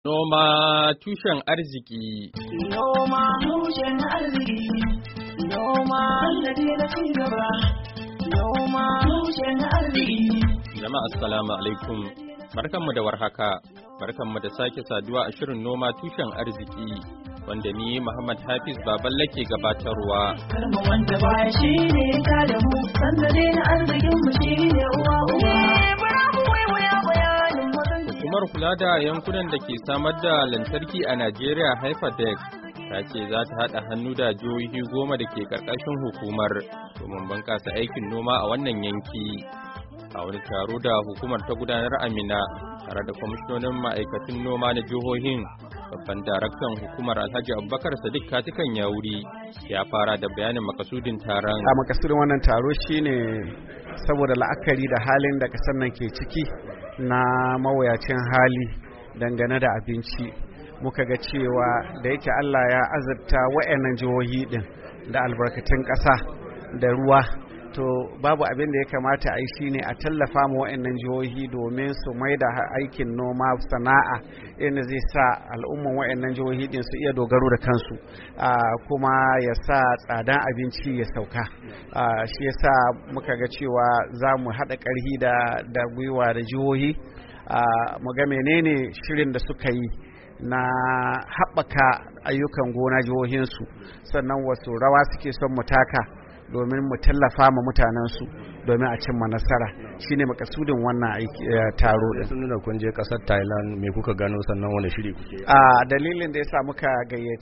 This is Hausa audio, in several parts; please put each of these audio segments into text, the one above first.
Noma tushen arziki. Noma tushen arziki. Noma sannadi na cigaba. Noma tushen arziki. Jama'a assalamu alaikum. Barkanmu da warhaka. Barkanmu da sake saduwa a shirin noma tushen arziki wanda ni Muhammad Hafiz Baballe ke gabatarwa. Karma wanda baya shi ne ta da mu, sannadi na arzikin mu shi ne uwa uwa. Hukumar kula da yankunan da ke samar da lantarki a Najeriya Hyperdeck ta ce za ta haɗa hannu da jihohi 10 da ke ƙarƙashin hukumar domin bunƙasa aikin noma a wannan yanki. A wani taro da hukumar ta gudanar a Minna tare da kwamishinonin ma'aikatan noma na jihohin, babban daraktan hukumar Alhaji Abubakar Sadiq Katikan Yauri ya fara da bayanin makasudin taron. A makasudin wannan taro shine saboda la'akari da halin da ƙasar nan ke ciki na mawuyacin hali dangane da abinci, muka ga cewa da yake Allah ya azurta wa'annan jihohi din da albarkatun ƙasa da ruwa, to babu abin da ya kamata a yi shine a tallafa ma wa'annan jihohi domin su mai da aikin noma sana'a inda zai sa al'umman wa'annan jihohi din su iya dogaro da kansu, kuma ya sa tsadan abinci ya sauka. Shi yasa muka ga cewa za mu haɗa ƙarfi da gwiwa da jihohi, mu ga menene shirin da suka yi na haɓaka ayyukan gona jihohinsu, sannan wasu rawa suke son mu taka domin mu tallafa ma mutanensu domin a cimma nasara. Shine makasudin wannan taro din. Sun nuna kun je kasar Thailand, me kuka gano sannan wani shiri kuke? Dalilin da yasa muka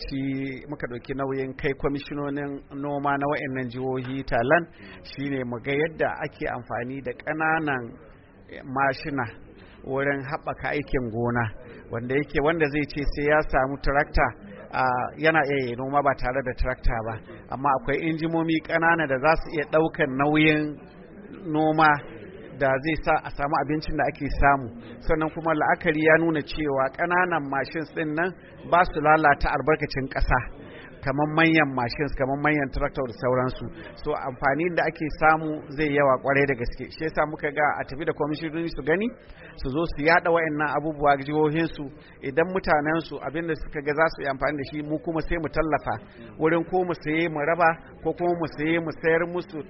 ɗauki nauyin kai kwamishinonin noma na wayannan jihohi Thailand shine mu ga yadda ake amfani da ƙananan mashina wurin haɓaka aikin gona, wanda zai ce sai ya samu tarakta yana iya noma ba tare da tarakta ba, amma akwai injimomi ƙanana da za su iya ɗaukan nauyin noma da zai sa a samu abincin da ake samu. Sannan kuma la'akari ya nuna cewa ƙananan mashins ɗin nan ba su lalata albarkacin ƙasa kamar manyan machines, kamar manyan tractor da sauransu. So amfani da ake samu zai yawa kwarai da gaske. Shi yasa muka ga a tafi da kwamishinoni su gani, su zo su yada wayannan abubuwa ga jihohinsu, idan mutanen su abinda suka ga za su yi amfani da shi, mu kuma sai mu tallafa wurin ko mu saye mu raba, ko kuma mu saye mu sayar musu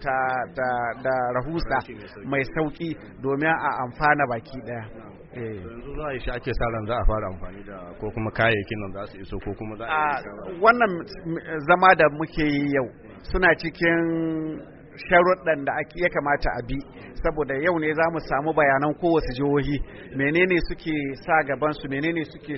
da rahusa mai sauki domin a amfana baki daya. Yanzu za a yi shi ake sa ran za a fara amfani da ko kuma kayayyakin nan za su iso ko kuma za a wannan zama da muke yi yau suna cikin sharuɗan da ya kamata a bi, saboda yau ne za mu samu bayanan kowace jihohi, menene suke sa gaban su, menene suke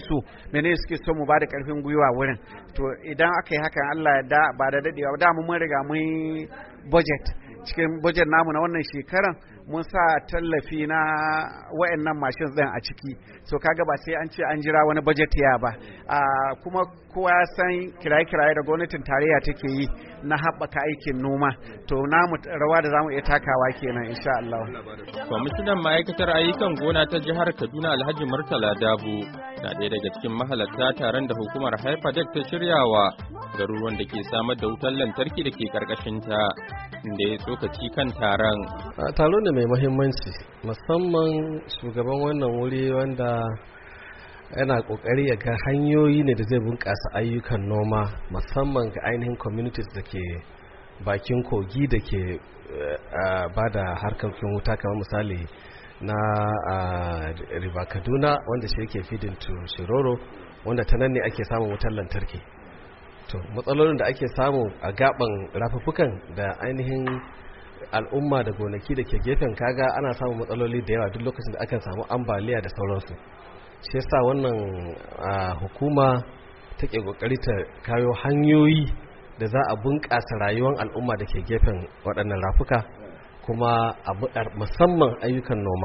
so mu ba da ƙarfin gwiwa wurin. To idan aka yi hakan, Allah ya da ba da dadewa da mun riga mun budget, cikin budget namu na wannan shekaran mun sa tallafi na wayannan machines din a ciki, so kaga ba sai an ce an jira wani budget ya ba. Kuma kowa ya san kiraye-kiraye da gwamnatin tarayya take yi na haɓaka aikin noma, to namu rawa da zamu iya takawa kenan insha Allah. Kwamishinan ma'aikatar ayyukan gona ta jihar Kaduna Alhaji Murtala Dabo na ɗaya daga cikin mahalarta taron da hukumar Hyperdeck ta shiryawa garuruwan da ke samar da wutar lantarki da ke karkashin ta, inda ya tsokaci kan taron. Taro ne mai muhimmanci, musamman shugaban wannan wuri wanda yana kokari ya ga hanyoyi ne da zai bunƙasa ayyukan noma, musamman ga ainihin communities da ke bakin kogi da ke ba da harkokin wuta, kamar misali na River Kaduna wanda shi yake feeding to Shiroro, wanda ta nan ne ake samun wutar lantarki. To matsalolin da ake samu a gaban rafuffukan da ainihin al'umma da gonaki da ke gefen, kaga ana samun matsaloli da yawa duk lokacin da aka samu ambaliya da sauransu. Shi yasa wannan hukuma take kokari ta kawo hanyoyi da za a bunƙasa rayuwar al'umma da ke gefen waɗannan rafuka, kuma musamman ayyukan noma.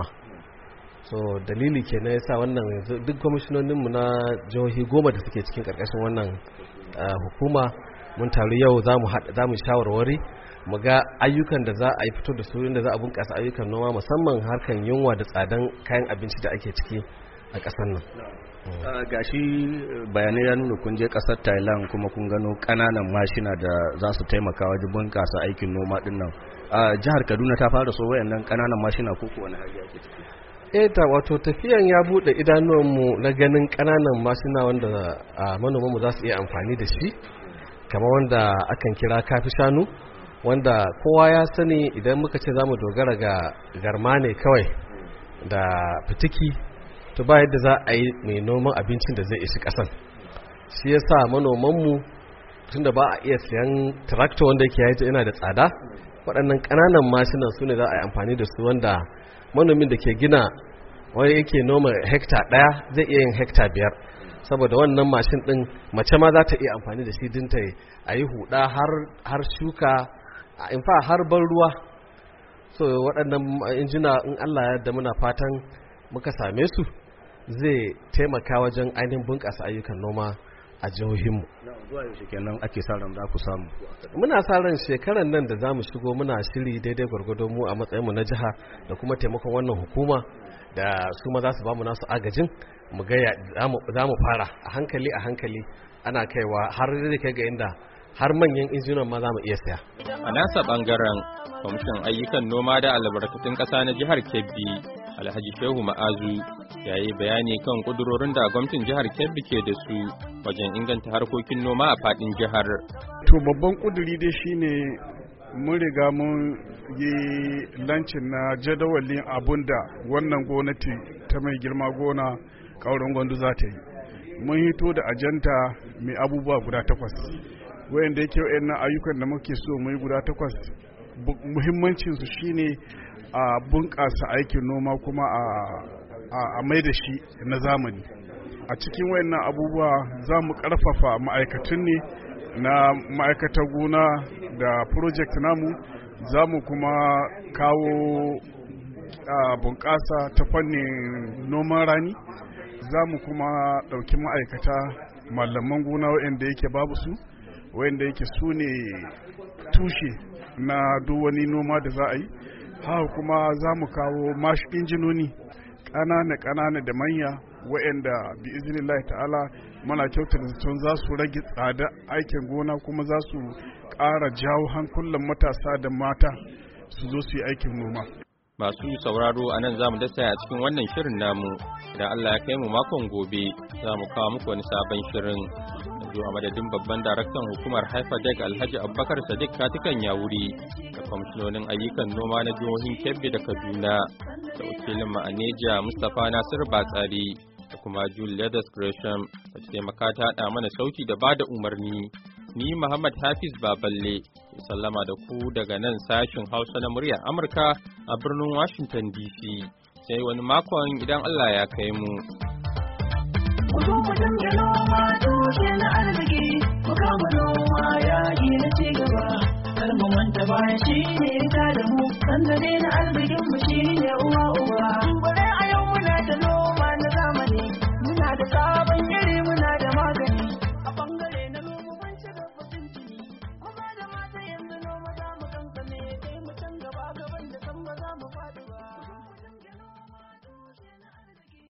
So dalili kenan yasa wannan duk kwamishinoninmu na jihohi 10 da suke cikin ƙarƙashin wannan hukuma mun taru yau za mu shawarwari mu ga ayyukan da za a yi fito da su, inda za a bunƙasa ayyukan noma, musamman harkan yunwa da tsadan kayan abinci da ake ciki a ƙasar nan. Gashi bayanai ya nuna kun je ƙasar Thailand kuma kun gano ƙananan mashina da za su taimaka wajen bunƙasa aikin noma din nan. Jihar Kaduna ta fara so wayannan ƙananan mashina ko wani hali ake ciki? ta wato tafiyan ya bude idanuwanmu na ganin kananan mashina wanda manomanmu za su iya amfani da shi, kamar wanda akan kira kafi shanu, wanda kowa ya sani idan muka ce za mu dogara ga garma ne kawai da fitiki, to ba yadda za a yi mai noman abincin da zai ishi kasan. Shi ya sa manomanmu tun da ba a iya siyan tractor wanda yake yana da tsada, waɗannan ƙananan mashinan su ne za a yi amfani da su, wanda manomin da ke gina wani yake noma hekta 1 zai iya yin hekta 5, saboda wannan mashin ɗin mace ma za ta iya amfani da shi dinta a yi huɗa har shuka, in fa har ban ruwa. So waɗannan injina in Allah ya yarda muna fatan muka same su zai taimaka wajen ainihin bunƙasa ayyukan noma a jihohinmu. Zuwa yaushe kenan ake sa ran za ku samu? Muna sa ran shekaran nan da za mu shigo muna shiri daidai gwargwado mu a matsayinmu na jiha da kuma taimakon wannan hukuma da su ma za su bamu nasu agajin, mu ga za mu fara a hankali ana kaiwa har zai kai ga inda har manyan injinan ma za mu iya saya. A nasa bangaren kwamishin ayyukan noma da albarkatun ƙasa na jihar Kebbi Alhaji Shehu Ma'azu ya yi bayani kan kudurorin da gwamnatin jihar Kebbi ke da su wajen inganta harkokin noma a fadin jihar. To babban kuduri dai shine mun riga mun yi lancin na jadawalin abun da wannan gwamnati ta mai girma gona Kauran Gwandu za ta yi. Mun hito da ajanta mai abubuwa guda 8 wayanda yake wayannan ayyukan da muke so mu yi guda 8. Muhimmancinsu shine a bunƙasa aikin noma kuma a mai da shi na zamani. A cikin wayannan abubuwa za mu ƙarfafa ma'aikatun ne na ma'aikatar gona da project namu, za mu kuma kawo bunƙasa ta fannin noman rani, za mu kuma ɗauki ma'aikata malaman gona wayanda yake babu su, wayanda yake su ne tushe na duk wani noma da za a yi. Haka kuma za mu kawo injinoni ƙanana da manya waɗanda bi iznillahi ta'ala mana kyautar zaton za su rage tsada aikin gona kuma za su ƙara jawo hankulan matasa da mata su zo su yi aikin noma. Masu sauraro a nan za mu dasa a cikin wannan shirin namu, idan Allah ya kai mu makon gobe za mu kawo muku wani sabon shirin. Yanzu a madadin babban daraktan hukumar Haifadek Alhaji Abubakar Sadiq Katikan Yawuri da kwamishinonin ayyukan noma na jihohin Kebbi da Kaduna da wakilin ma'aneja Mustapha Nasir Batsari da kuma Julius Gresham da ta taimaka ta haɗa mana sauti da bada umarni. Ni Muhammad Hafiz Baballe ya sallama da ku daga nan sashin Hausa na muryar Amurka a birnin Washington DC. Sai wani makon idan Allah ya kai mu. Baya shi ne ta da mu, sandare na arzikin mu shi ne uwa uba. Bare a yau muna da noma na zamani, muna da sabon